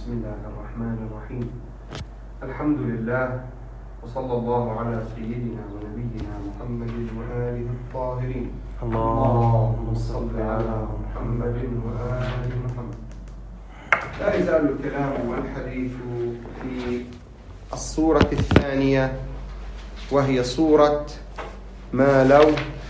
بسم الله الرحمن الرحيم. الحمد لله، وصلى الله على سيدنا ونبينا محمد وآله الطاهرين. اللهم صل على محمد وآل محمد. لا يزال الكلام والحديث في الصورة الثانية، وهي صورة ما لو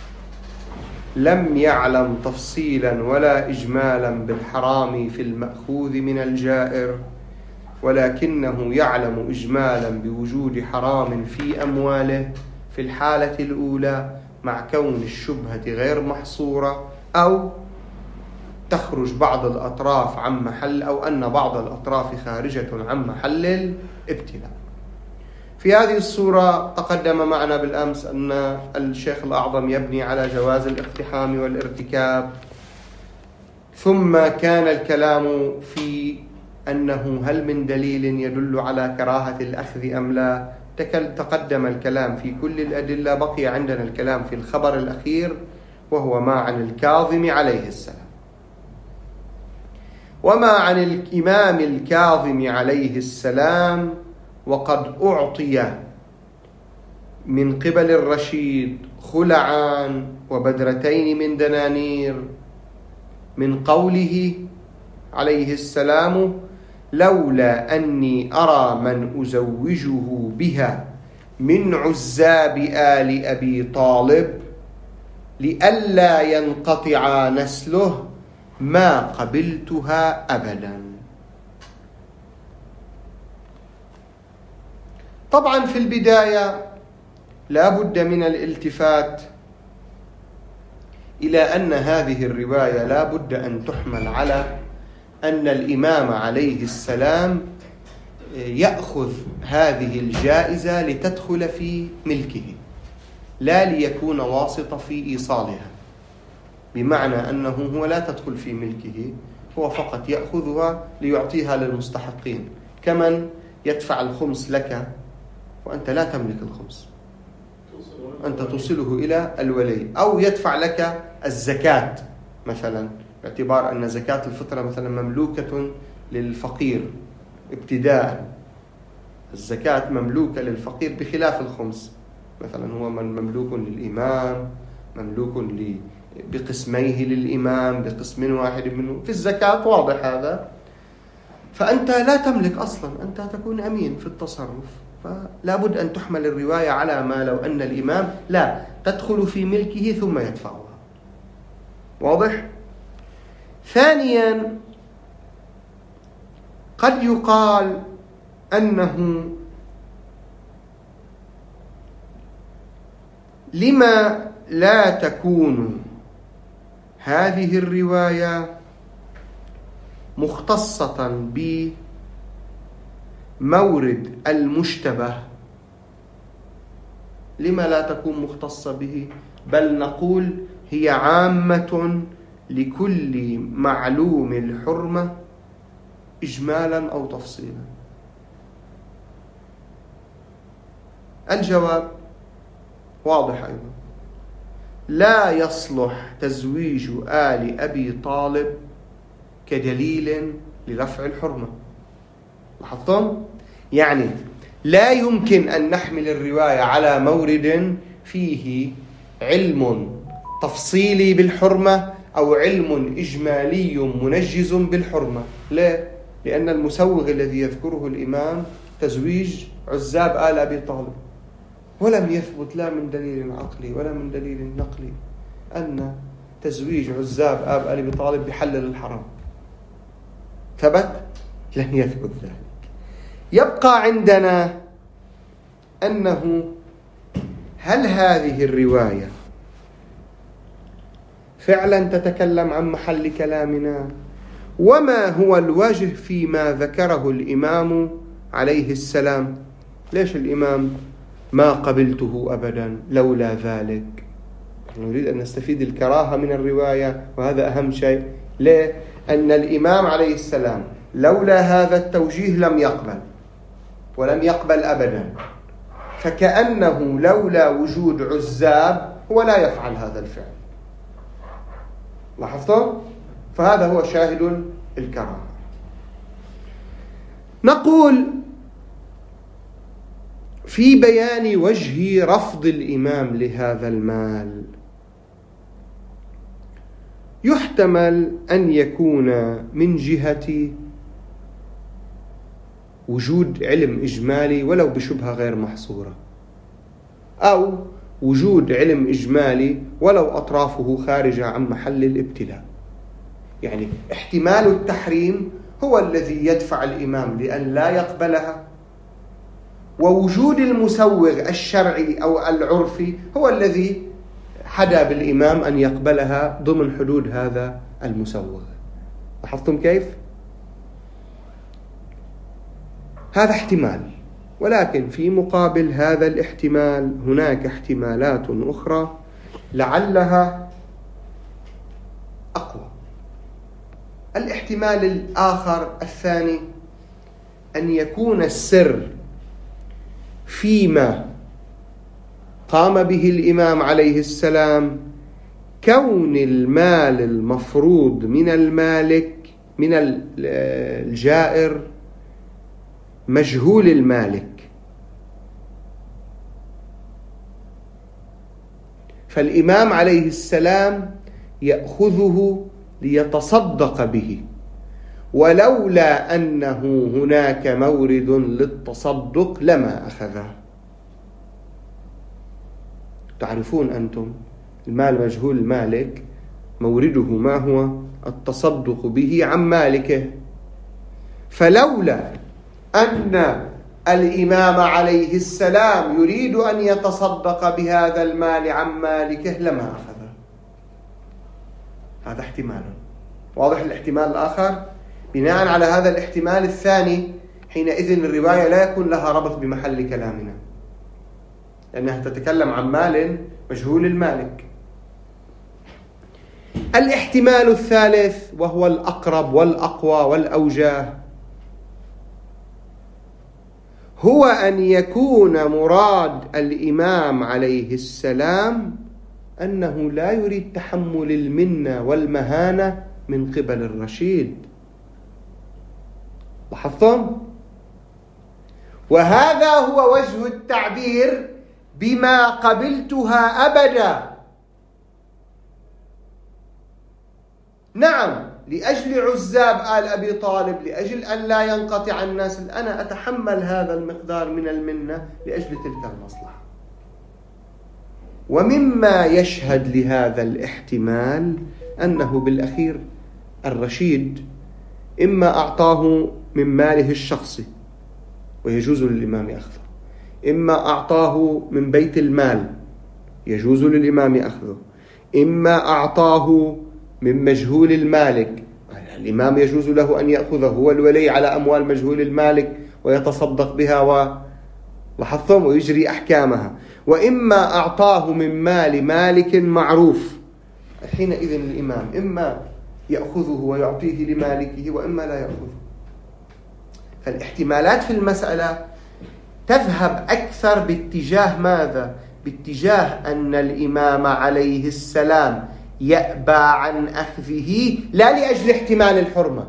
لم يعلم تفصيلا ولا إجمالا بالحرام في المأخوذ من الجائر، ولكنه يعلم إجمالا بوجود حرام في أمواله في الحالة الأولى مع كون الشبهة غير محصورة، أو تخرج بعض الأطراف عن محل، أو أن بعض الأطراف خارجة عن محل الابتلاء. في هذه الصورة تقدم معنا بالأمس أن الشيخ الأعظم يبني على جواز الاقتحام والارتكاب، ثم كان الكلام في أنه هل من دليل يدل على كراهة الأخذ أم لا. تقدم الكلام في كل الأدلة، بقي عندنا الكلام في الخبر الأخير، وهو ما عن الكاظم عليه السلام. وما عن الإمام الكاظم عليه السلام وقد أعطي من قبل الرشيد خلعان وبدرتين من دنانير، من قوله عليه السلام: لولا أني أرى من أزوجه بها من عزاب آل أبي طالب لئلا ينقطع نسله ما قبلتها أبدا. طبعا في البداية لا بد من الالتفات إلى أن هذه الرواية لا بد أن تحمل على أن الإمام عليه السلام يأخذ هذه الجائزة لتدخل في ملكه، لا ليكون واسطة في إيصالها، بمعنى أنه هو لا تدخل في ملكه، هو فقط يأخذها ليعطيها للمستحقين، كمن يدفع الخمس لك وأنت لا تملك الخمس، أنت توصله إلى الولي، أو يدفع لك الزكاة مثلا، باعتبار أن زكاة الفطرة مثلا مملوكة للفقير ابتداء، الزكاة مملوكة للفقير بخلاف الخمس مثلا، هو مملوك للإمام، مملوك بقسميه للإمام، بقسم واحد منه. في الزكاة واضح هذا، فأنت لا تملك أصلا، أنت تكون أمين في التصرف، فلا بد أن تحمل الرواية على ما لو أن الإمام لا تدخل في ملكه ثم يدفعها. واضح؟ ثانيا، قد يقال أنه لما لا تكون هذه الرواية مختصة بمورد المشتبه، لما لا تكون مختصة به، بل نقول هي عامة لكل معلوم الحرمة إجمالا أو تفصيلا؟ الجواب واضح أيضا: لا يصلح تزويج آل أبي طالب كدليل لرفع الحرمة. لاحظتم؟ يعني لا يمكن أن نحمل الرواية على مورد فيه علم تفصيلي بالحرمة أو علم إجمالي منجز بالحرمة. ليه؟ لأن المسوغ الذي يذكره الإمام تزويج عزاب آل أبي طالب، ولم يثبت لا من دليل عقلي ولا من دليل نقلي أن تزويج عزاب آل أبي طالب بحلل الحرام. ثبت؟ لن يثبت ذلك. يبقى عندنا أنه هل هذه الرواية فعلا تتكلم عن محل كلامنا؟ وما هو الوجه فيما ذكره الإمام عليه السلام؟ ليش الإمام ما قبلته أبدا لولا ذلك؟ نريد أن نستفيد الكراهة من الرواية، وهذا أهم شيء. ليه؟ أن الإمام عليه السلام لولا هذا التوجيه لم يقبل، ولم يقبل أبدا، فكأنه لولا وجود عزاب هو لا يفعل هذا الفعل. لاحظتم؟ فهذا هو شاهد الكراهة. نقول في بيان وجه رفض الإمام لهذا المال، يحتمل أن يكون من جهة وجود علم إجمالي ولو بشبهة غير محصورة، أو وجود علم إجمالي ولو أطرافه خارجة عن محل الابتلاء. يعني احتمال التحريم هو الذي يدفع الإمام لأن لا يقبلها، ووجود المسوغ الشرعي أو العرفي هو الذي حدا بالإمام أن يقبلها ضمن حدود هذا المسوغ. لاحظتم كيف؟ هذا احتمال، ولكن في مقابل هذا الاحتمال هناك احتمالات أخرى لعلها أقوى. الاحتمال الآخر الثاني أن يكون السر فيما قام به الإمام عليه السلام كون المال المفروض من المالك من الجائر مجهول المالك، فالإمام عليه السلام يأخذه ليتصدق به، ولولا أنه هناك مورد للتصدق لما أخذه. تعرفون أنتم المال مجهول المالك مورده ما هو؟ التصدق به عن مالكه، فلولا أن الإمام عليه السلام يريد أن يتصدق بهذا المال عن مالكه لما أخذه. هذا احتمال واضح. الاحتمال الآخر بناء على هذا الاحتمال الثاني حينئذ الرواية لا يكون لها ربط بمحل كلامنا، لأنها تتكلم عن مال مجهول المالك. الاحتمال الثالث وهو الأقرب والأقوى والأوجاه هو أن يكون مراد الإمام عليه السلام أنه لا يريد تحمل المنة والمهانة من قبل الرشيد. لاحظتم؟ وهذا هو وجه التعبير بما قبلتها أبدا. نعم، لأجل عزاب آل أبي طالب، لأجل أن لا ينقطع الناس، أنا أتحمل هذا المقدار من المنة لأجل تلك المصلحة. ومما يشهد لهذا الاحتمال أنه بالأخير الرشيد إما أعطاه من ماله الشخصي ويجوز للإمام أخذه، إما أعطاه من بيت المال يجوز للإمام أخذه، إما أعطاه من مجهول المالك، الإمام يجوز له أن يأخذه، هو الولي على أموال مجهول المالك ويتصدق بها لاحظتم ويجري أحكامها، وإما أعطاه من مال مالك معروف. حينئذ الإمام إما يأخذه ويعطيه لمالكه وإما لا يأخذه. فالاحتمالات في المسألة تذهب أكثر باتجاه ماذا؟ باتجاه أن الإمام عليه السلام يأبى عن أخذه لا لأجل احتمال الحرمة،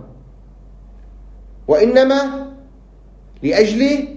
وإنما لأجل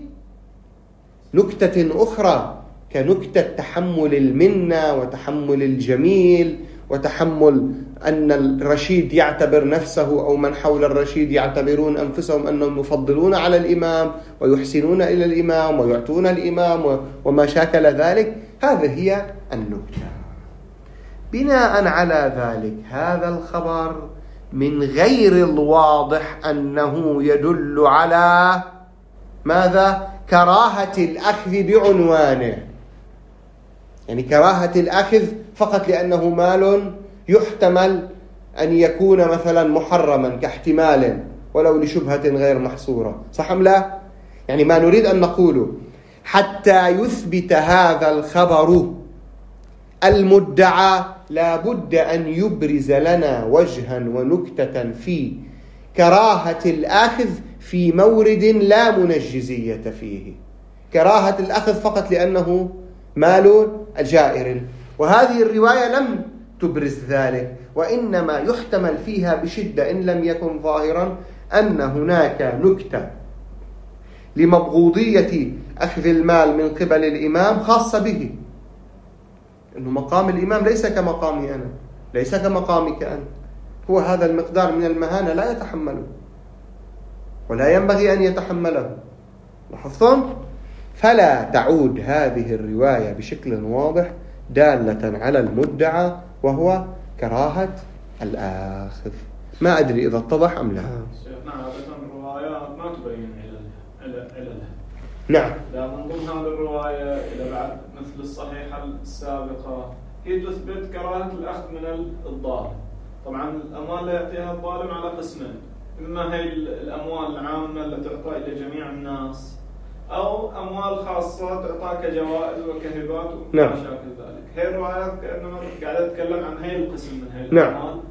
نكتة أخرى كنكتة تحمل المنة وتحمل الجميل وتحمل أن الرشيد يعتبر نفسه أو من حول الرشيد يعتبرون أنفسهم أنهم يفضلون على الإمام ويحسنون إلى الإمام ويعطون الإمام وما شاكل ذلك. هذه هي النكتة. بناء على ذلك هذا الخبر من غير الواضح أنه يدل على ماذا؟ كراهة الأخذ بعنوانه، يعني كراهة الأخذ فقط لأنه مال يحتمل أن يكون مثلا محرما كاحتمال ولو لشبهة غير محصورة، صح أم لا؟ يعني ما نريد أن نقوله حتى يثبت هذا الخبر المدعى لا بد أن يبرز لنا وجها ونكتة في كراهة الأخذ في مورد لا منجزية فيه، كراهة الأخذ فقط لأنه مال الجائر. وهذه الرواية لم تبرز ذلك، وإنما يحتمل فيها بشدة إن لم يكن ظاهرا أن هناك نكتة لمبغوضية أخذ المال من قبل الإمام خاصة به، إنه مقام الإمام ليس كمقامي أنا، ليس كمقامك أنت، هو هذا المقدار من المهانة لا يتحمله ولا ينبغي أن يتحمله. لاحظتم؟ فلا تعود هذه الرواية بشكل واضح دالة على المدعى وهو كراهة الآخذ. ما أدري إذا اتضح أم لا. نعم، الروايات ما تبين عللها. نعم. لا، من ضمن هذه الرواية إلى بعد مثل الصحيحة السابقة هي تثبت كراهة الأخذ من الظالم. طبعا الأموال اللي يعطيها الظالم على قسمين، إما هي الأموال العامة اللي تعطى إلى جميع الناس، أو أموال خاصة تعطى كجوائز وكهبات وما شاكل ذلك. هي الروايات كأنما قاعدة تتكلم عن هي القسم من هي الأموال،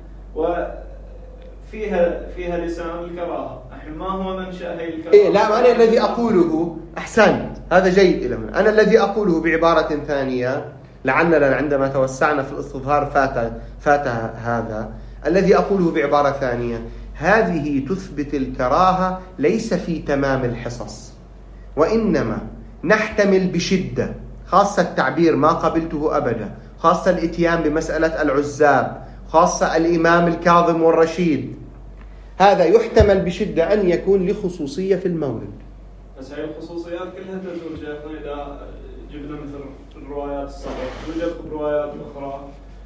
وفيها لسان الكراهة. الحين ما هو منشأ هي الكراهة؟ إيه، لا، أنا الذي أقوله أحسنت، هذا جيد إلى من. أنا الذي أقوله بعبارة ثانية، لعلنا عندما توسعنا في الاستظهار فات هذا. الذي أقوله بعبارة ثانية، هذه تثبت الكراهة ليس في تمام الحصص، وإنما نحتمل بشدة، خاصة التعبير ما قبلته أبدا، خاصة الإتيان بمسألة العزاب، خاصة الإمام الكاظم والرشيد، هذا يحتمل بشدة أن يكون لخصوصية في المولد. بس هاي الخصوصيات كلها تزول شيخنا إذا جبنا مثل الروايات الصحيحة. توجد روايات أخرى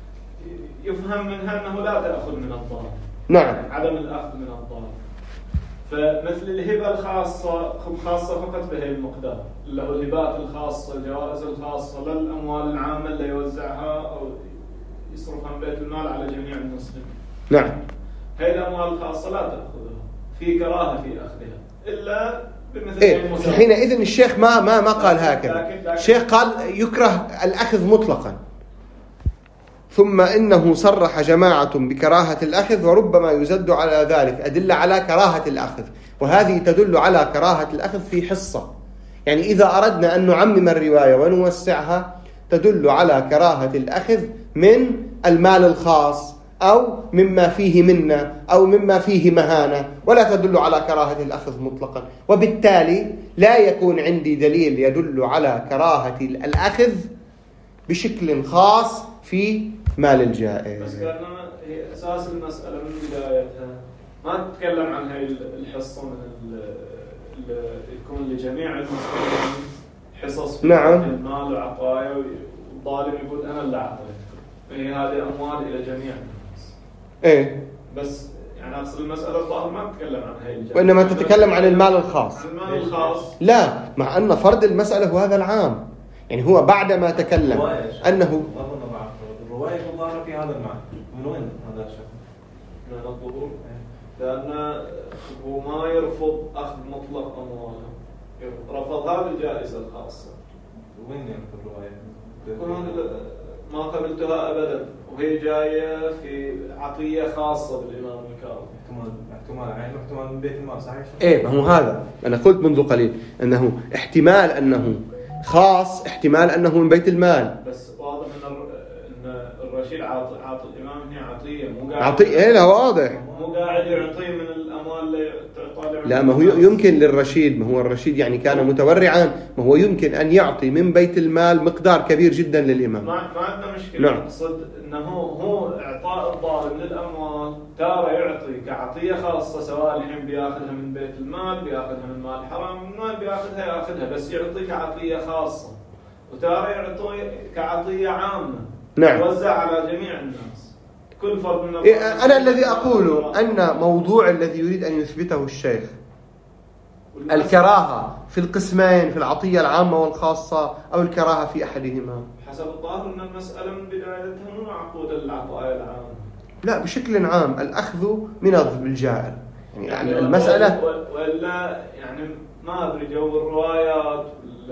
يفهم منها أنه لا تأخذ من الظالم. نعم. عدم الأخذ من الظالم. فمثل الهبة الخاصة فقط بهي المقدار، اللي هو الهبات الخاصة، الجوائز الخاصة للأموال العامة اللي يوزعها أو يصرفها من بيت المال على جميع المسلمين. نعم. هاي الأموال الخاصة لا تأخذها، في كراهة في أخذها إلا بمثل حينئذ الشيخ ما قال هكذا. الشيخ قال يكره الأخذ مطلقا، ثم إنه صرح جماعة بكراهة الأخذ، وربما يزد على ذلك أدلة على كراهة الأخذ، وهذه تدل على كراهة الأخذ في حصة. يعني إذا أردنا أن نعمم الرواية ونوسعها تدل على كراهة الأخذ من المال الخاص أو مما فيه منة أو مما فيه مهانة، ولا تدل على كراهة الأخذ مطلقا، وبالتالي لا يكون عندي دليل يدل على كراهة الأخذ بشكل خاص في مال الجائز. بس كأنما هي أساس المسألة من بدايتها ما تتكلم عن هاي الحصة من يكون لجميع المسلمين حصص في المال وعطايا، والظالم يقول أنا اللي أعطيتكم، هي هذه أموال إلى جميع الناس. إيه. بس يعني أقصد المسألة الظاهر ما تتكلم عن هاي الجميع، وإنما تتكلم عن المال الخاص. عن المال الخاص. لا، مع أن فرض المسألة هو هذا العام. يعني هو بعدما تكلم أنه الرواية الظاهرة في هذا المعنى. من وين هذا الشيء؟ من الظهور، لأن هو ما يرفض أخذ مطلق أمواله، رفض هذه الجائزة الخاصة. وين يرفض الرواية؟ ما قبلتها أبدا، وهي جاية في عطية خاصة بالإمام الكاظم. احتمال عين واحتمال من بيت المال، صحيح؟ إيه، ما هو هذا أنا قلت منذ قليل أنه احتمال أنه خاص، احتمال أنه من بيت المال. بس واضح أن الرشيد عاطي الإمام هي عطية، مو قاعد عطية. إيه، لا، واضح. مو قاعد يعطيه من الأموال اللي تعطى. لا، ما هو يمكن للرشيد، ما هو الرشيد يعني كان متورعا، ما هو يمكن أن يعطي من بيت المال مقدار كبير جدا للإمام. ما عندنا مشكلة. نعم. أقصد أنه هو إعطاء الظالم للأموال تارة يعطي كعطية خاصة، سواء الحين بياخذها من بيت المال، بياخذها من مال حرام، من بياخذها ياخذها، بس يعطي كعطية خاصة، وتارة يعطي كعطية عامة. نعم. توزع على جميع الناس، كل فرد من أنا الذي أقول أن موضوع الذي يريد أن يثبته الشيخ الكراهة في القسمين، في العطية العامة والخاصة، أو الكراهة في أحدهما. حسب الظاهر أن المسألة من بدايتها مو معقودة للعطايا العامة. لا، بشكل عام الأخذ من الجائر. يعني المسألة ولا يعني ما أدري جو الروايات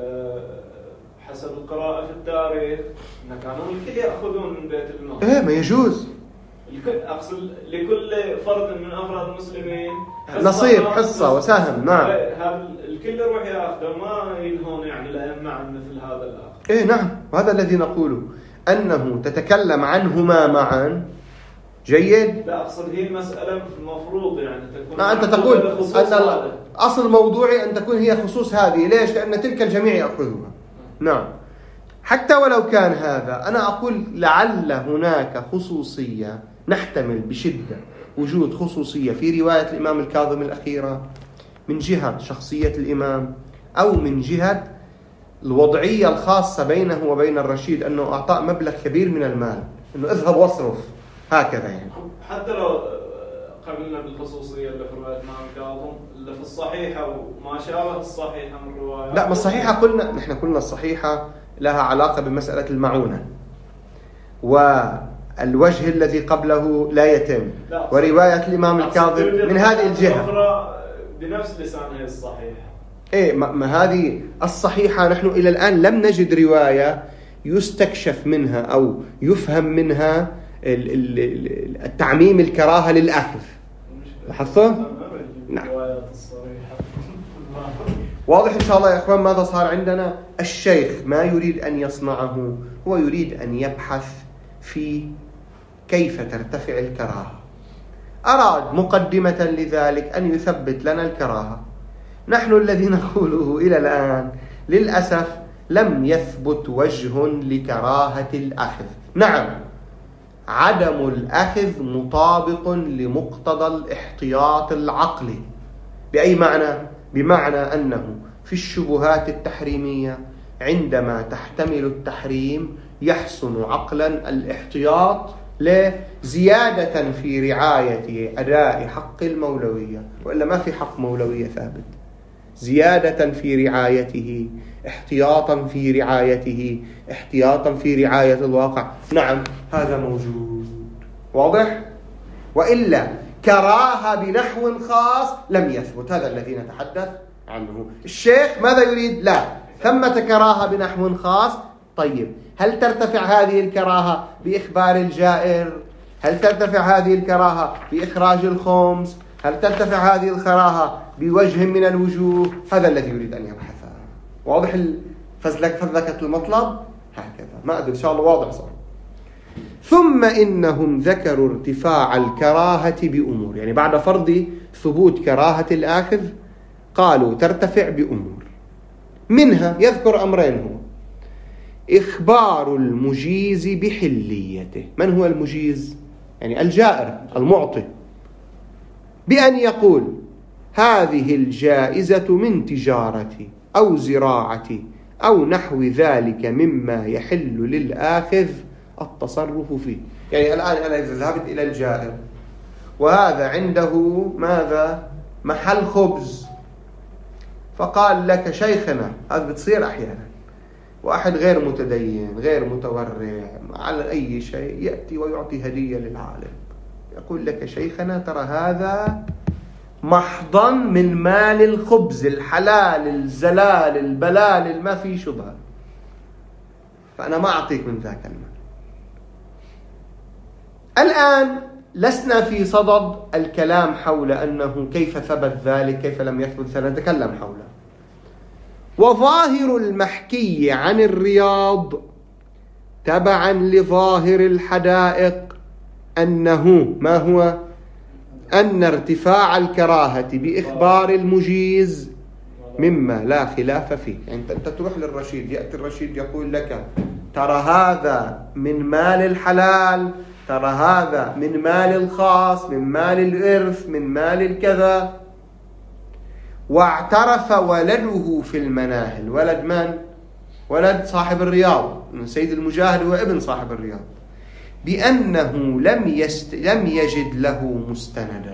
حسب القراءة في التاريخ إن كانوا الكل يأخذون من بيت المال. إيه، ما يجوز. أقصد لكل فرد من أفراد المسلمين نصيب، حصة وسهم. نعم. هذا الكل يروح يأخذه، ما ينهون يعني لا يمنع مثل هذا الآخر. إيه، نعم، وهذا الذي نقوله، أنه تتكلم عنهما معا جيد؟ لا أقصد هي مسألة المفروض يعني تكون. لا، أنت تقول أن الأصل موضوعي أن تكون هي خصوص هذه. ليش؟ لأن تلك الجميع يأخذها. نعم. حتى ولو كان هذا، أنا أقول لعل هناك خصوصية، نحتمل بشدة وجود خصوصية في رواية الإمام الكاظم الأخيرة من جهة شخصية الإمام، أو من جهة الوضعية الخاصة بينه وبين الرشيد، أنه أعطاه مبلغ كبير من المال، أنه اذهب واصرف هكذا يعني. حتى لو قبلنا بالخصوصية اللي في رواية الإمام الكاظم اللي في الصحيحة وما شابه الصحيحة من رواية. لا، ما الصحيحة قلنا، نحن قلنا الصحيحة لها علاقة بمسألة المعونة، والوجه الذي قبله لا يتم، ورواية الإمام الكاظم من هذه الجهة بنفس لسانه الصحيحة. إيه، ما هذه الصحيحة نحن إلى الآن لم نجد رواية يستكشف منها أو يفهم منها التعميم الكراهة للأخذ. لاحظتوا؟ نعم. واضح إن شاء الله يا إخوان ماذا صار عندنا؟ الشيخ ما يريد أن يصنعه، هو يريد أن يبحث في كيف ترتفع الكراهة. أراد مقدمة لذلك أن يثبت لنا الكراهة. نحن الذي نقوله إلى الآن للأسف لم يثبت وجه لكراهة الأخذ. نعم، عدم الأخذ مطابق لمقتضى الاحتياط العقلي. بأي معنى؟ بمعنى أنه في الشبهات التحريمية عندما تحتمل التحريم يحسن عقلا الاحتياط لزيادة في رعاية أداء حق المولوية، وإلا ما في حق مولوية ثابت. زيادة في رعايته، احتياطا في رعايته، احتياطا في رعاية الواقع. نعم، هذا موجود. واضح؟ وإلا كراهة بنحو خاص لم يثبت. هذا الذي نتحدث عنه. الشيخ ماذا يريد؟ لا، ثمة كراهة بنحو خاص. طيب، هل ترتفع هذه الكراهة بإخبار الجائر؟ هل ترتفع هذه الكراهة بإخراج الخمس؟ هل ترتفع هذه الكراهة بوجه من الوجوه؟ هذا الذي يريد أن يبحثه. واضح فزلكة المطلب؟ هكذا. ما أدري، إن شاء الله واضح صار. ثم إنهم ذكروا ارتفاع الكراهة بأمور، يعني بعد فرض ثبوت كراهة الآخذ قالوا ترتفع بأمور. منها يذكر أمرين: هو إخبار المجيز بحليته. من هو المجيز؟ يعني الجائر المعطي، بأن يقول هذه الجائزة من تجارتي أو زراعتي أو نحو ذلك مما يحل للآخذ التصرف فيه. يعني الآن أنا إذا ذهبت إلى الجائر وهذا عنده ماذا؟ محل خبز، فقال لك شيخنا، هذا بتصير أحيانا، واحد غير متدين غير متورع على أي شيء يأتي ويعطي هدية للعالم، يقول لك شيخنا ترى هذا محضا من مال الخبز الحلال الزلال البلال ما في شبهة، فأنا ما أعطيك من ذاك المال. الآن لسنا في صدد الكلام حول أنه كيف ثبت ذلك كيف لم يثبت، سنتكلم حوله. وظاهر المحكي عن الرياض تبعا لظاهر الحدائق أنه ما هو؟ أن ارتفاع الكراهة بإخبار المجيز مما لا خلاف فيه. يعني أنت تروح للرشيد، يأتي الرشيد يقول لك ترى هذا من مال الحلال، ترى هذا من مال الخاص، من مال الإرث، من مال الكذا. واعترف ولده في المناهل. ولد من؟ ولد صاحب الرياض، سيد المجاهد هو ابن صاحب الرياض، بأنه لم يجد له مستندا.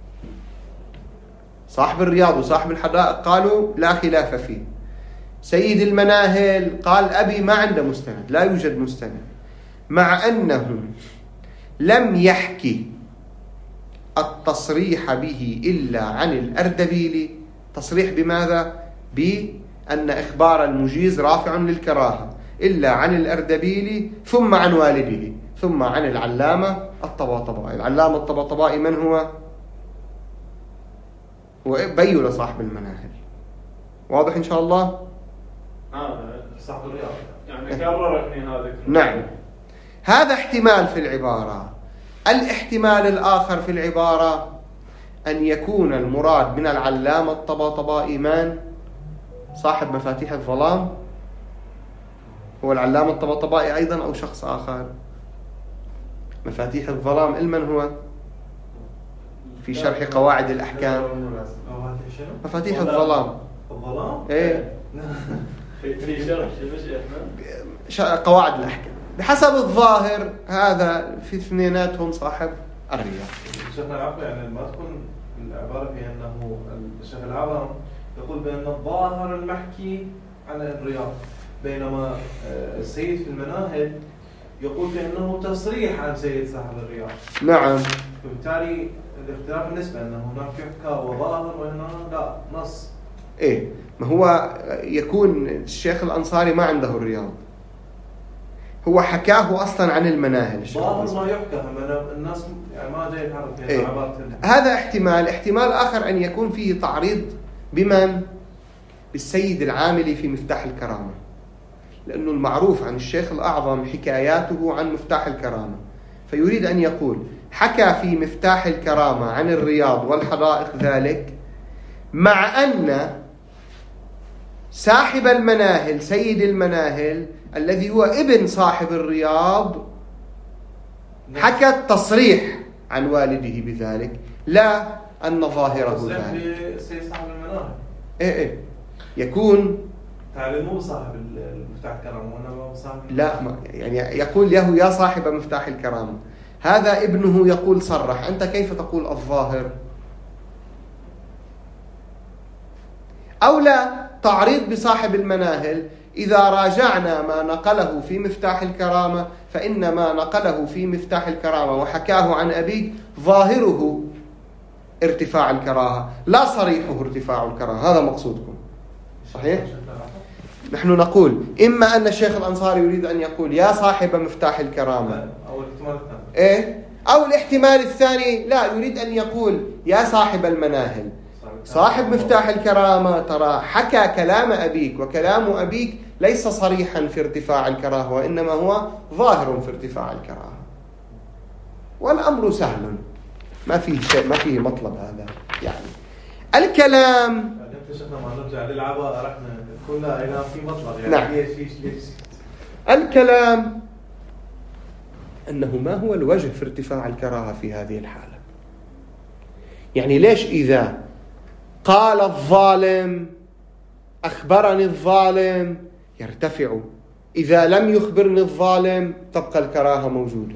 صاحب الرياض وصاحب الحدائق قالوا لا خلاف فيه. سيد المناهل قال أبي ما عنده مستند، لا يوجد مستند، مع أنه لم يحكي التصريح به إلا عن الأردبيلي. تصريح بماذا؟ بأن إخبار المجيز رافع للكراهة، إلا عن الأردبيلي ثم عن والده ثم عن العلامة الطباطبائي. العلامة الطباطبائي من هو؟ بيو صاحب المناهل. واضح إن شاء الله؟ صاحب الرياض يعني كررني هذا. نعم، هذا احتمال في العبارة. الاحتمال الآخر في العبارة أن يكون المراد من العلامة الطباطبائي من؟ صاحب مفاتيح الظلام، هو العلامة الطباطبائي أيضا أو شخص آخر؟ مفاتيح الظلام المن هو؟ في شرح قواعد الأحكام. مفاتيح الظلام. الظلام؟ إيه. في شرح قواعد الأحكام. بحسب الظاهر هذا في اثنيناتهم صاحب الرياض. شيخنا العفو، يعني ما تكون العبارة في أنه الشيخ العوام يقول بأن الظاهر المحكي عن الرياض، بينما السيد في المناهل يقول بأنه تصريح عن سيد صاحب الرياض. نعم. فبالتالي الاختلاف بالنسبة أنه هناك يحكى وظاهر وهنا لا نص. إيه، ما هو يكون الشيخ الأنصاري ما عنده الرياض، هو حكاه أصلا عن المناهل. ظاهر ما يحكى، الناس يعني ما جاي يعرف يعني إيه؟ هذا احتمال آخر أن يكون فيه تعريض بمن؟ بالسيد العاملي في مفتاح الكرامة، لأنه المعروف عن الشيخ الأعظم حكاياته عن مفتاح الكرامة، فيريد أن يقول حكى في مفتاح الكرامة عن الرياض والحدائق ذلك، مع أن صاحب المناهل سيد المناهل الذي هو ابن صاحب الرياض حكى التصريح عن والده بذلك، لا أن ظاهره ذلك. سيد صاحب المناهل إيه يكون تعلموه صاحب المفتاح الكرامة وأنا صاحب لا يعني يقول له يا صاحب مفتاح الكرامة، هذا ابنه يقول صرح، أنت كيف تقول الظاهر؟ أو لا تعريض بصاحب المناهل. إذا راجعنا ما نقله في مفتاح الكرامة فإن ما نقله في مفتاح الكرامة وحكاه عن أبيك ظاهره ارتفاع الكراهة لا صريحه ارتفاع الكراهة. هذا مقصودكم صحيح؟ نحن نقول إما أن الشيخ الأنصاري يريد أن يقول يا صاحب مفتاح الكرامة، أو الاحتمال الثاني لا، يريد أن يقول يا صاحب المناهل صاحب مفتاح الكرامة ترى حكى كلام أبيك، وكلام أبيك ليس صريحا في ارتفاع الكراهة وإنما هو ظاهر في ارتفاع الكراهة، والأمر سهل ما فيه شيء، ما فيه مطلب هذا. يعني الكلام ما نرجع للعباء رحنا كلها إلى في مطلب يعني. نعم. ليش الكلام أنه ما هو الوجه في ارتفاع الكراهة في هذه الحالة؟ يعني ليش إذا قال الظالم أخبرني الظالم يرتفع، إذا لم يخبرني الظالم تبقى الكراهة موجودة؟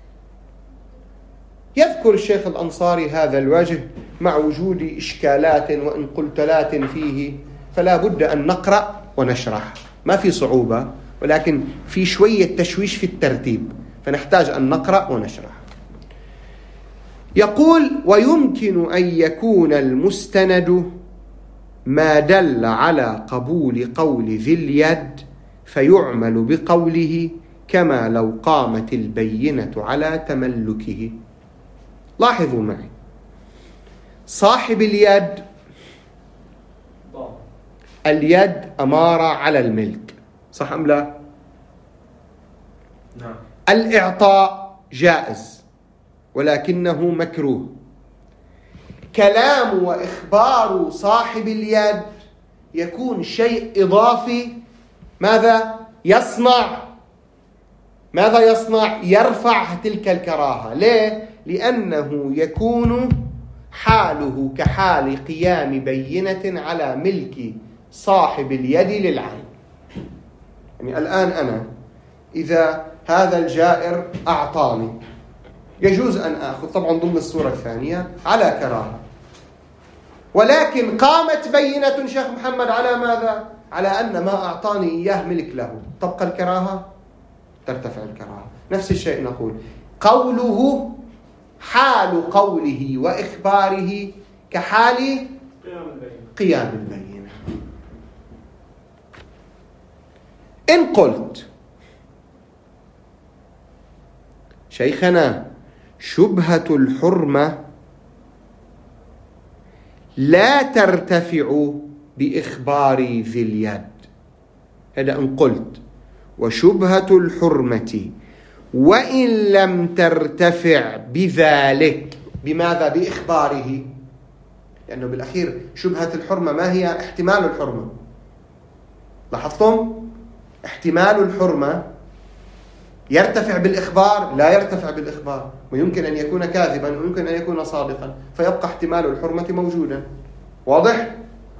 يذكر الشيخ الأنصاري هذا الوجه مع وجود إشكالات وإنقلتلات فيه، فلا بد أن نقرأ ونشرح، ما في صعوبة ولكن في شوية تشويش في الترتيب، فنحتاج أن نقرأ ونشرح. يقول ويمكن أن يكون المستند ما دل على قبول قول ذي اليد فيعمل بقوله كما لو قامت البينة على تملكه. لاحظوا معي، صاحب اليد اليد أمارة على الملك، صح أم لا؟ نعم. الإعطاء جائز ولكنه مكروه. كلام وإخبار صاحب اليد يكون شيء إضافي، ماذا يصنع؟ يرفع تلك الكراهة. ليه؟ لأنه يكون حاله كحال قيام بينة على ملك صاحب اليد للعين. يعني الآن أنا إذا هذا الجائر أعطاني يجوز أن أخذ، طبعا ضمن الصورة الثانية على كراهة، ولكن قامت بينة شيخ محمد على ماذا؟ على أن ما أعطاني إياه ملك له، تبقى الكراهة؟ ترتفع الكراهة. نفس الشيء نقول قوله حال قوله وإخباره كحال قيام البينة. إن قلت شيخنا شبهة الحرمة لا ترتفع بإخبار ذي اليد، هذا إن قلت وشبهة الحرمة وإن لم ترتفع بذلك. بماذا؟ بإخباره. لأنه بالأخير شبهة الحرمة ما هي؟ احتمال الحرمة. لاحظتم؟ احتمال الحرمة يرتفع بالإخبار؟ لا يرتفع بالإخبار، ويمكن أن يكون كاذبا ويمكن أن يكون صادقا، فيبقى احتمال الحرمة موجودا. واضح؟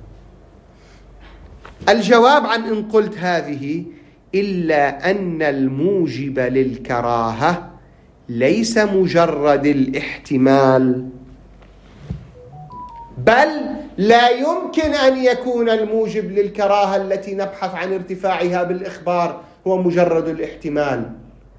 الجواب عن إن قلت هذه إلا أن الموجب للكراهة ليس مجرد الاحتمال، بل لا يمكن أن يكون الموجب للكراهة التي نبحث عن ارتفاعها بالإخبار هو مجرد الاحتمال،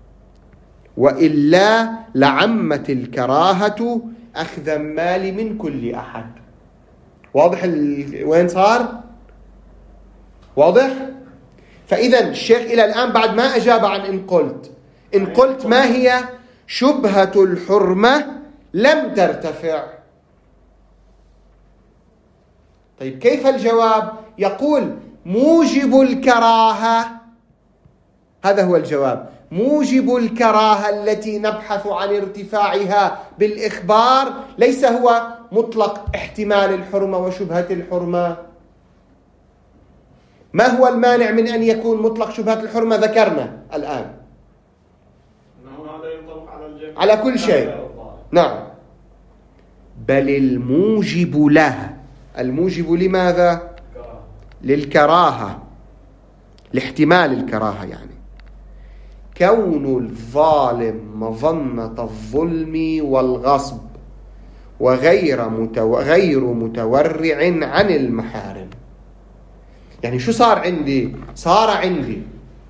وإلا لعمت الكراهة أخذ المال من كل أحد. واضح وين صار؟ واضح؟ فإذا الشيخ إلى الآن بعد ما أجاب عن إن قلت ما هي شبهة الحرمة لم ترتفع. طيب كيف الجواب؟ يقول موجب الكراهة، هذا هو الجواب، موجب الكراهة التي نبحث عن ارتفاعها بالإخبار ليس هو مطلق احتمال الحرمة وشبهة الحرمة. ما هو المانع من أن يكون مطلق شبهة الحرمة؟ ذكرنا الآن على كل شيء. نعم، بل الموجب لها. الموجب لماذا؟ للكراهة، لاحتمال الكراهة، يعني كون الظالم مظنة الظلم والغصب وغير متورع عن المحارم. يعني شو صار عندي؟ صار عندي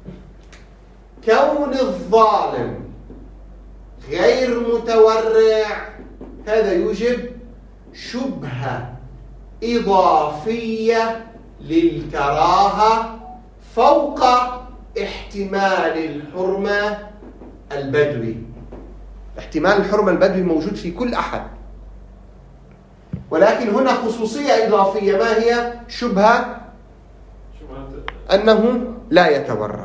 كون الظالم غير متورع، هذا يوجب شبهة إضافية للكراهة فوق احتمال الحرمة البدوي. احتمال الحرمة البدوي موجود في كل أحد، ولكن هنا خصوصية إضافية. ما هي؟ شبهة أنه لا يتورع.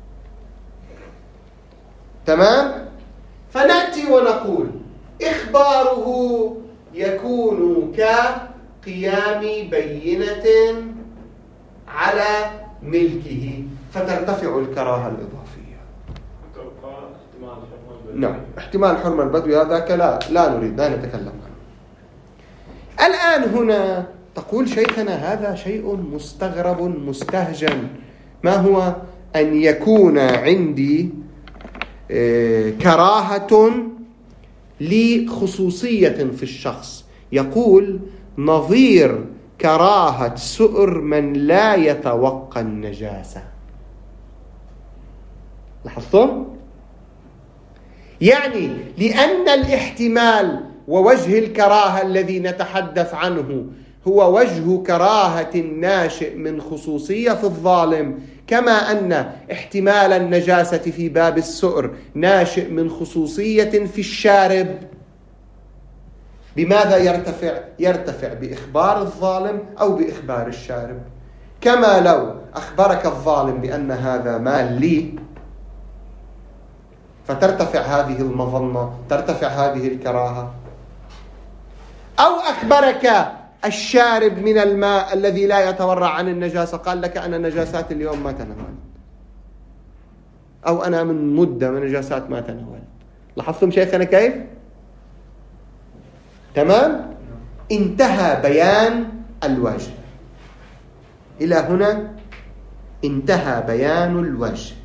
تمام؟ فنأتي ونقول إخباره يكون كقيام بينة على ملكه، فترتفع الكراهة الإضافية. نعم، احتمال الحرمة البدوي هذاك لا نريد، لا نتكلم عنه الآن. هنا تقول شيخنا هذا شيء مستغرب مستهجن. ما هو؟ أن يكون عندي كراهة لخصوصية في الشخص. يقول نظير كراهة سؤر من لا يتوقى النجاسة. لاحظتم؟ يعني لأن الاحتمال ووجه الكراهة الذي نتحدث عنه هو وجه كراهة ناشئ من خصوصية في الظالم، كما أن احتمال النجاسة في باب السؤر ناشئ من خصوصية في الشارب. بماذا يرتفع؟ يرتفع بإخبار الظالم أو بإخبار الشارب. كما لو أخبرك الظالم بأن هذا مال لي، فترتفع هذه المظنة، ترتفع هذه الكراهة. أو أخبرك الشارب من الماء الذي لا يتورع عن النجاسة، قال لك أنا نجاسات اليوم ما تناولت، أو أنا من مدة من نجاسات ما تناولت. لاحظتم شيخنا كيف؟ تمام؟ انتهى بيان الوجه. إلى هنا انتهى بيان الوجه.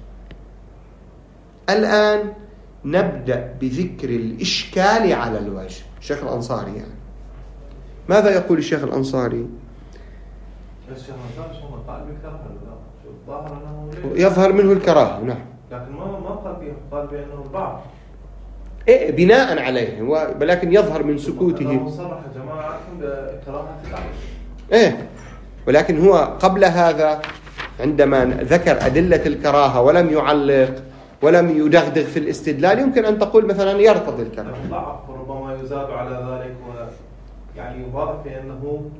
الآن نبدأ بذكر الإشكال على الوجه. الشيخ الأنصاري يعني ماذا يقول الشيخ الأنصاري؟ الشيخ الأنصاري شو قال بالكراهة؟ يظهر منه الكراهة، نعم، لكن ما قال بأنه البعض. إيه بناء عليه، ولكن يظهر من سكوته. مصرح يا جماعة بكراهة الأعمى. إيه، ولكن هو قبل هذا عندما ذكر أدلة الكراهة ولم يعلق ولم يدغدغ في الاستدلال، يمكن أن تقول مثلا يرتضي الكراهة. ضعف ربما يزاد على ذلك، يعني واضح بأنه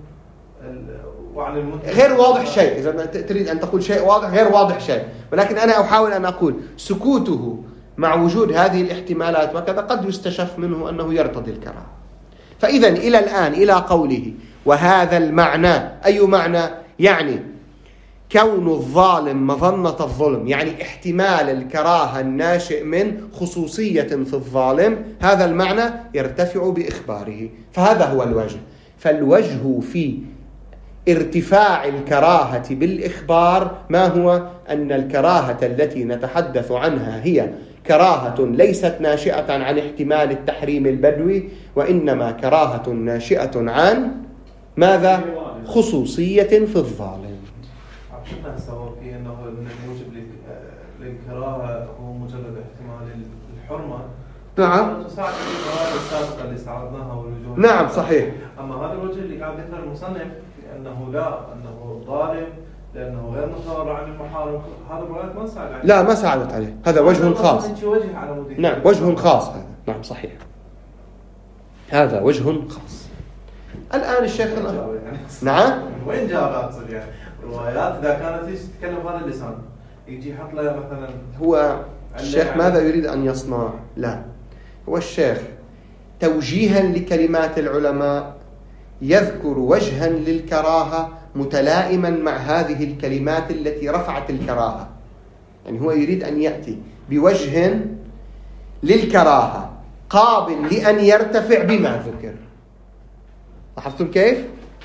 غير واضح شيء. إذا تريد أن تقول شيء واضح غير واضح شيء، ولكن أنا أحاول أن أقول سكوته مع وجود هذه الاحتمالات وكذا قد يستشف منه أنه يرتضي الكراهة. فإذا إلى الآن إلى قوله وهذا المعنى، أي معنى؟ يعني كون الظالم مظنة الظلم، يعني احتمال الكراهة الناشئ من خصوصية في الظالم، هذا المعنى يرتفع بإخباره. فهذا هو الوجه. فالوجه في ارتفاع الكراهة بالإخبار ما هو؟ أن الكراهة التي نتحدث عنها هي كراهة ليست ناشئة عن احتمال التحريم البدوي، وإنما كراهة ناشئة عن ماذا؟ خصوصية في الظالم. شفنا السبب في أنه الموجب للكراهة هو مجرد احتمال الحرمة. نعم. تساعد القواعد السابقة اللي استعرضناها والوجوه. نعم صحيح. أما هذا الوجه اللي قاعد يذكر المصنف أنه لا، أنه ظالم لأنه غير متورع عن المحارم، هذا الروايات ما ساعد عليه. لا ما ساعدت عليه، هذا وجه خاص. وجه على مدير. نعم وجه خاص هذا. نعم صحيح. هذا وجه خاص. الآن الشيخ نعم. وين جابت يعني روايات إذا كانت تتكلم هذا اللسان يجي يحط له مثلا. هو الشيخ ماذا يريد أن يصنع؟ لا، هو الشيخ توجيها لكلمات العلماء يذكر وجها للكراهة متلائما مع هذه الكلمات التي رفعت الكراهة. يعني هو يريد أن يأتي بوجه للكراهة قابل لأن يرتفع بما ذكر. لاحظتم كيف؟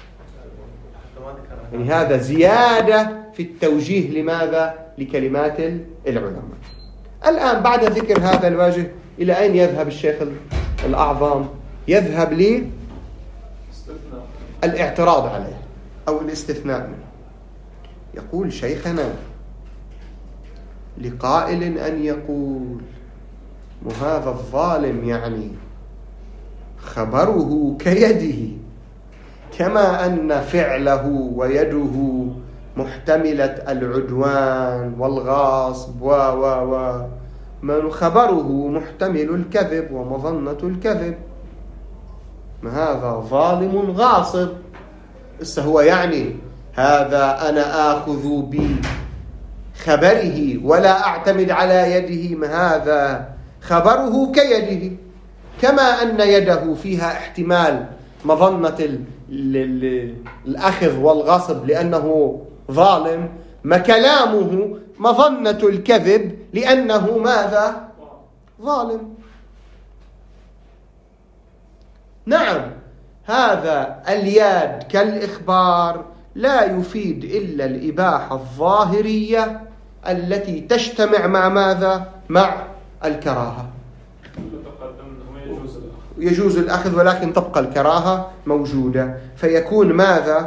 يعني هذا زيادة في التوجيه لماذا؟ لكلمات العلماء. الآن بعد ذكر هذا الوجه إلى أين يذهب الشيخ الأعظم؟ يذهب لي الاعتراض عليه أو الاستثناء منه. يقول شيخنا لقائل أن يقول وهذا الظالم يعني خبره كيده، كما أن فعله ويده محتملة العدوان والغاصب من خبره محتمل الكذب ومظنة الكذب، ما هذا ظالم غاصب. هو يعني هذا أنا آخذ بخبره ولا أعتمد على يده، ما هذا خبره كيده، كما أن يده فيها احتمال مظنة الأخذ والغصب لأنه ظالم، ما كلامه مظنة الكذب لأنه ماذا؟ ظالم. نعم هذا الياد كالإخبار لا يفيد إلا الإباحة الظاهرية التي تجتمع مع ماذا؟ مع الكراهة. يجوز الأخذ ولكن تبقى الكراهة موجودة، فيكون ماذا؟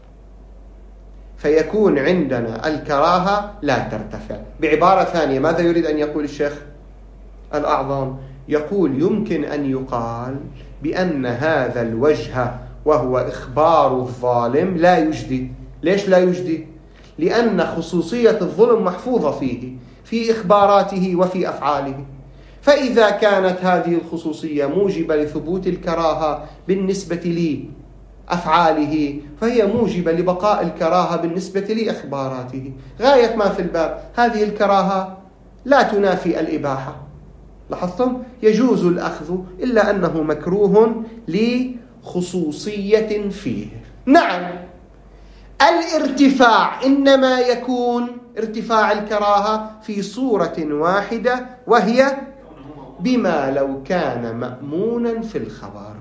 فيكون عندنا الكراهة لا ترتفع. بعبارة ثانية ماذا يريد أن يقول الشيخ الأعظم؟ يقول يمكن أن يقال بأن هذا الوجه وهو إخبار الظالم لا يجدي. ليش لا يجدي؟ لأن خصوصية الظلم محفوظة فيه في إخباراته وفي أفعاله. فإذا كانت هذه الخصوصية موجبة لثبوت الكراهة بالنسبة لأفعاله فهي موجبة لبقاء الكراهة بالنسبة لإخباراته. غاية ما في الباب هذه الكراهة لا تنافي الإباحة. لاحظتم؟ يجوز الأخذ إلا أنه مكروه لخصوصية فيه. نعم الارتفاع إنما يكون ارتفاع الكراهة في صورة واحدة، وهي بما لو كان مأمونا في الخبر.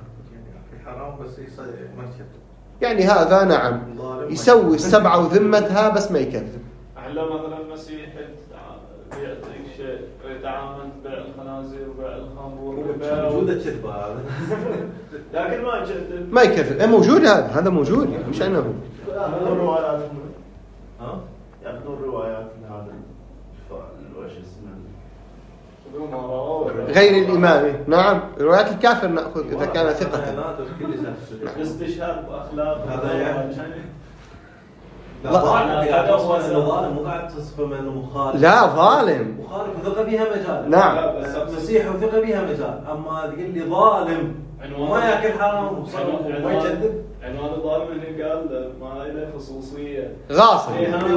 يعني هذا نعم يسوي السبعة وذمتها بس ما يكذب. أحلى مثلا المسيح يعطيك شيء يتعامل بيع الخنازير وبيع الخمر والربا موجودة كذبة هذا لكن ما يكذب. ما يكذب. موجود هذا موجود يعني مش أنه الروايات يأخذون الروايات من هذا الوجه غير الإمام. نعم روايات الكافر نأخذ إذا كان ثقة. الاستشهاد بأخلاق هذا يعني لا ظالم مو قاعد تصفه من انه مخالف. لا ظالم مخالف وثقة بها مجال. نعم مسيح وثقة بها مجال. أما تقول لي ظالم ما يأكل حرام وما يكذب عنوان ظالم هنا قال ما له خصوصية غاصب.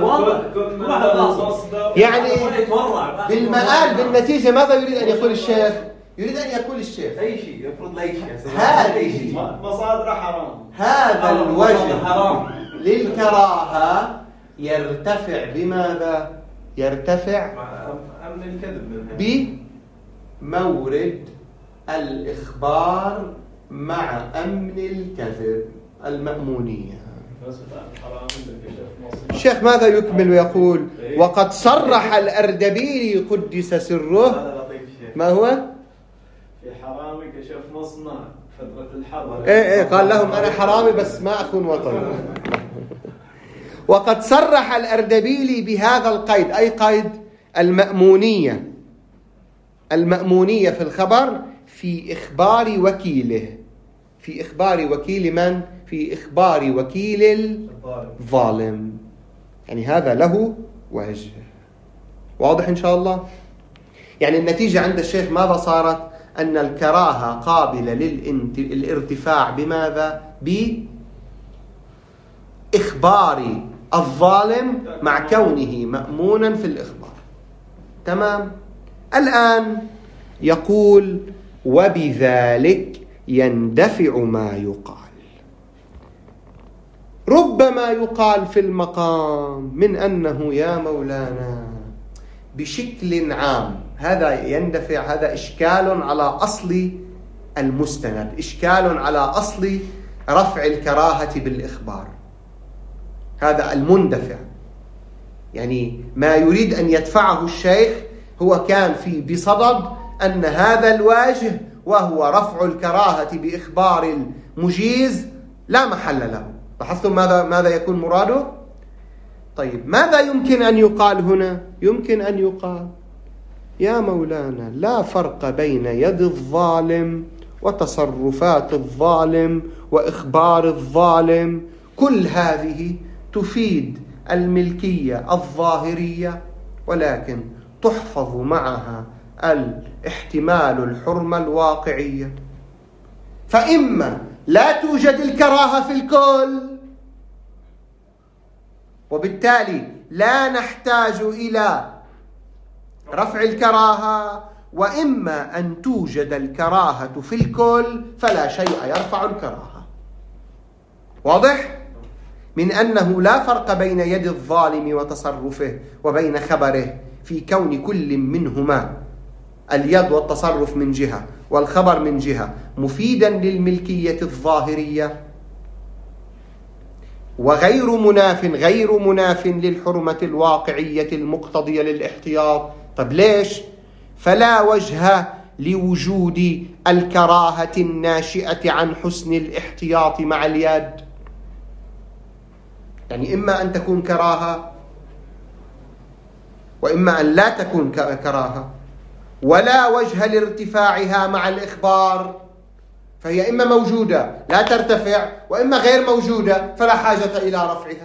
يعني بالمآل بالنتيجة ماذا يريد أن يقول الشيخ؟ يريد أن يقول الشيخ أي شيء يفرض لي شيء. هذه مصادر حرام. هذا الوجه حرام للكراهة يرتفع بماذا؟ يرتفع أمن الكذب منها بمورد الإخبار مع أمن الكذب المأمونية. الشيخ ماذا يكمل ويقول وقد صرح الأردبيلي قدس سره ما هو؟ في حرامي كشف مصنع فترة الحرب. إيه قال لهم أنا حرامي بس ما أخون وطن. وقد صرح الأردبيلي بهذا القيد أي قيد المأمونية. المأمونية في الخبر في إخبار وكيله. في إخبار وكيل من؟ في إخبار وكيل الظالم. يعني هذا له وجه. واضح إن شاء الله؟ يعني النتيجة عند الشيخ ماذا صارت؟ أن الكراهة قابلة للارتفاع بماذا؟ بإخبار الظالم مع كونه مأمونا في الإخبار. تمام؟ الآن يقول وبذلك يندفع ما يقال. ربما يقال في المقام من أنه يا مولانا بشكل عام هذا يندفع، هذا إشكال على أصل المستند، إشكال على أصل رفع الكراهة بالإخبار. هذا المندفع، يعني ما يريد أن يدفعه الشيخ هو كان بصدد أن هذا الواجه وهو رفع الكراهة بإخبار المجيز لا محل له. لاحظتم ماذا يكون مراده؟ طيب ماذا يمكن أن يقال هنا؟ يمكن أن يقال يا مولانا لا فرق بين يد الظالم وتصرفات الظالم وإخبار الظالم، كل هذه تفيد الملكية الظاهرية، ولكن تحفظ معها الاحتمال الحرمة الواقعية. فإما لا توجد الكراهة في الكل وبالتالي لا نحتاج إلى رفع الكراهة، وإما أن توجد الكراهة في الكل فلا شيء يرفع الكراهة. واضح؟ من أنه لا فرق بين يد الظالم وتصرفه وبين خبره في كون كل منهما اليد والتصرف من جهة والخبر من جهة مفيدا للملكية الظاهرية وغير مناف للحرمة الواقعية المقتضية للاحتياط. طب ليش؟ فلا وجه لوجود الكراهة الناشئة عن حسن الاحتياط مع اليد. يعني إما أن تكون كراهة وإما أن لا تكون كراهة، ولا وجه لارتفاعها مع الإخبار، فهي إما موجودة لا ترتفع وإما غير موجودة فلا حاجة إلى رفعها.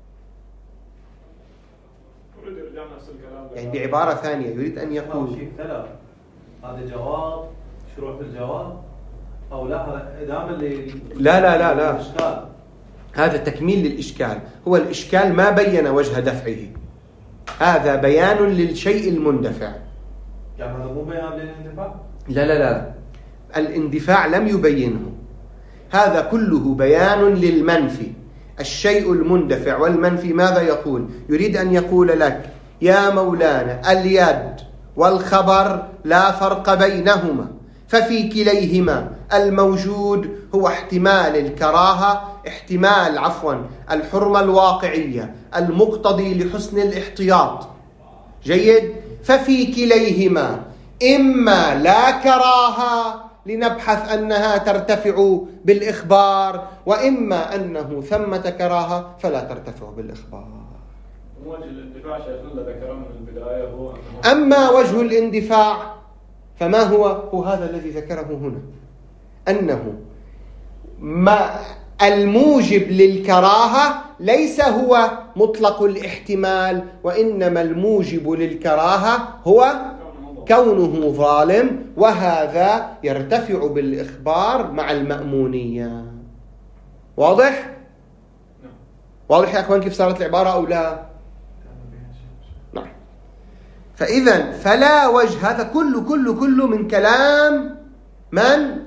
يعني بعبارة ثانية يريد أن يقول هذا جواب شروع في الجواب أو لا؟ هذا إدامة لا هذا تكميل للإشكال. هو الإشكال ما بين وجه دفعه، هذا بيان للشيء المندفع. يعني هذا مو بيان للاندفاع؟ لا الاندفاع لم يبينه، هذا كله بيان للمنفي. الشيء المندفع والمنفي ماذا يقول؟ يريد أن يقول لك يا مولانا اليد والخبر لا فرق بينهما، ففي كليهما الموجود هو احتمال الكراهة، الحرمة الواقعية المقتضي لحسن الاحتياط. جيد؟ ففي كليهما إما لا كراهة لنبحث أنها ترتفع بالإخبار، وإما أنه ثمة كراهة فلا ترتفع بالإخبار. وجه الاندفاع شيخنا ذكره من البداية هو أما وجه الاندفاع فما هو هذا الذي ذكره هنا، أنه ما الموجب للكراهة ليس هو مطلق الاحتمال، وإنما الموجب للكراهة هو كونه ظالم، وهذا يرتفع بالإخبار مع المأمونية. واضح؟ واضح يا أخوان كيف صارت العبارة أو لا؟ نعم. فإذا فلا وجه، هذا كله من كلام من؟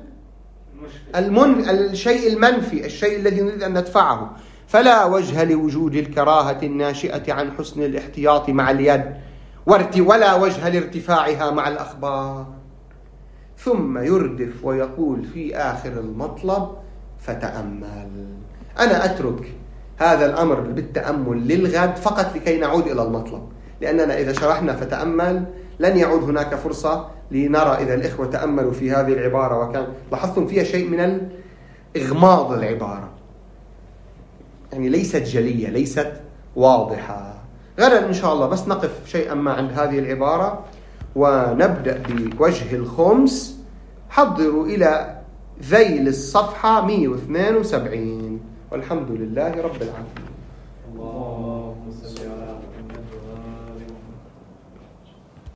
الشيء المنفي، الشيء الذي نريد أن ندفعه. فلا وجه لوجود الكراهة الناشئة عن حسن الاحتياط مع اليد، ولا وجه لارتفاعها مع الأخبار. ثم يردف ويقول في آخر المطلب: فتأمل. أنا أترك هذا الأمر بالتأمل للغد فقط لكي نعود إلى المطلب، لأننا إذا شرحنا فتأمل لن يعود هناك فرصة لنرى إذا الإخوة تأملوا في هذه العبارة وكان لاحظتم فيها شيء من الإغماض. العبارة يعني ليست جلية، ليست واضحة. غدا إن شاء الله بس نقف شيئا ما عند هذه العبارة ونبدأ بوجه الخمس. حضروا إلى ذيل الصفحة 172. والحمد لله رب العالمين. اللهم صل على